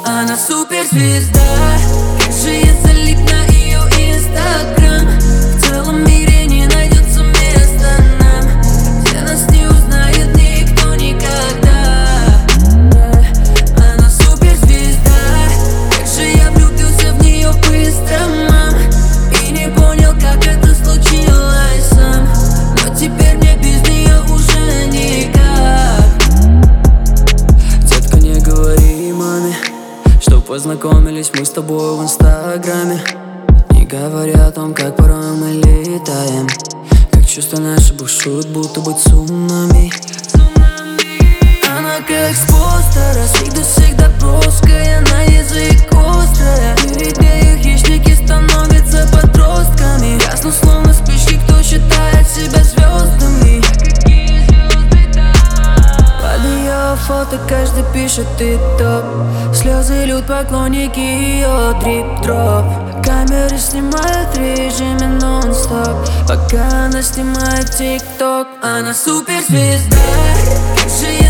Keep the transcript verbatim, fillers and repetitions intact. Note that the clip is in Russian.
Она суперзвезда, как же я залип на ее инстаграм. В целом мире не найдется места нам, где нас не узнает никто никогда. Она суперзвезда, как же я влюбился в нее быстро, мам, и не понял, как это случилось сам. Но теперь мне без нее уже никак. Детка, не говори маме, что познакомились мы с тобой в инстаграме. Не говоря о том, как порой мы летаем, как чувства наши бушуют, будто бы цунами. Она как с постера, всегда, всегда броская, на язык острая. Перед нею хищники становятся подростками. Ясно, словно спички, кто считает себя звездами. Под ее фото каждый пишет «ты топ». Слезы льют поклонники ее дрип-дроп. Камеры снимают в режиме нон-стоп, пока она снимает тик-ток. Она суперзвезда, как же